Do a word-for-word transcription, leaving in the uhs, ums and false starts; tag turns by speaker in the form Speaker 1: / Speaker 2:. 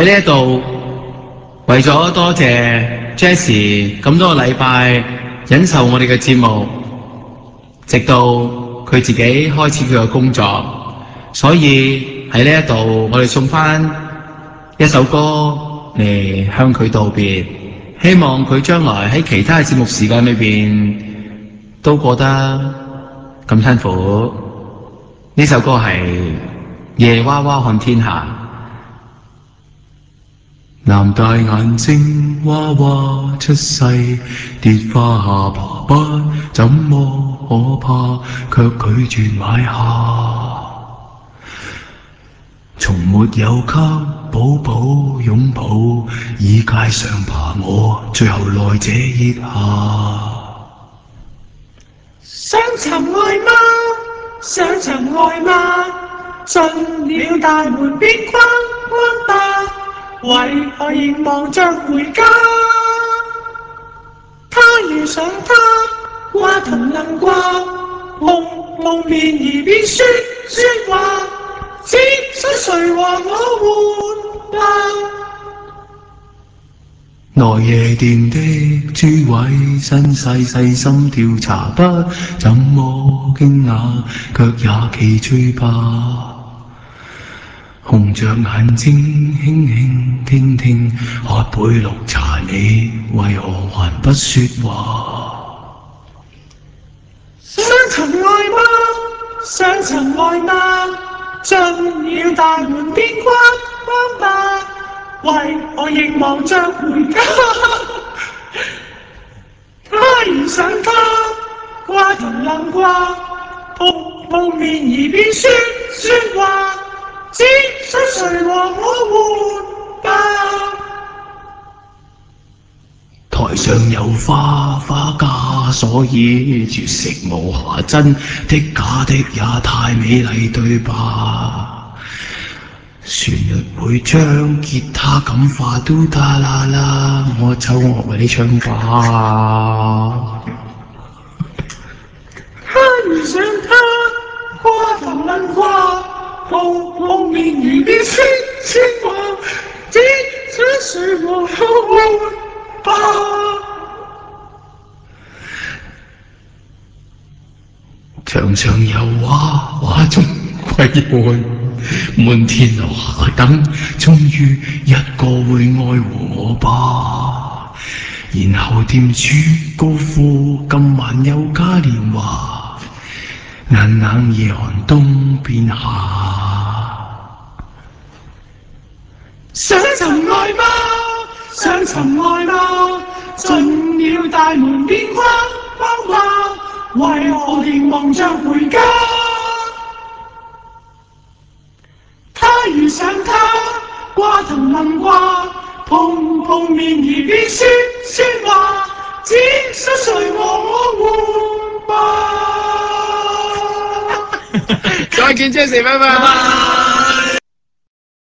Speaker 1: 喺呢一度，為咗多謝 Jessie 咁多個禮拜忍受我哋嘅節目，直到佢自己開始佢嘅工作，所以喺呢一度我哋送翻一首歌嚟向佢道別，希望佢將來喺其他嘅節目時間裏邊都過得咁辛苦。呢首歌係夜娃娃看天下。男大眼睛娃娃出世，跌花下爬不怎麼可怕，卻拒絕買下。從沒有給寶寶擁抱，以街上爬我，最後來這腋下。
Speaker 2: 想尋愛嗎？想尋愛嗎？進了大門便關關吧，為何仍忙着回家？他遇上他，話同能掛，碰碰面而便說說話，只想誰和我換吧。
Speaker 1: 來夜店的諸位身世細心調查，不怎麼驚訝，卻也奇趣吧。紅着眼睛輕輕傾聽，喝杯綠茶，你為何還不說話？
Speaker 2: 想尋愛嗎？想尋愛嗎？進了大門便關關吧，為何仍忙着回家？他遇上他，話同能掛，碰碰面而便說說話，只想誰和我換吧。
Speaker 1: 台上有花花架，所以絕食無瑕，真的假的也太美麗對吧？旋律會將吉他感化，嘟嗒啦啦，我奏樂為你唱吧。
Speaker 2: 他遇上他，話同能掛，碰碰面而便說說話，只想誰和我換吧。
Speaker 1: 牆上有畫，畫中歸案，滿天落下等，終於一個會愛護我吧。然後店主高呼今晚有嘉年華，硬硬夜寒冬變夏。
Speaker 2: 想尋愛嗎？想尋愛嗎？進了大門便關關吧，為何仍忙着回家？他遇上他，話同能掛，碰碰面而便說說話，只想誰和我換吧。
Speaker 1: 再見 Jessie，拜拜。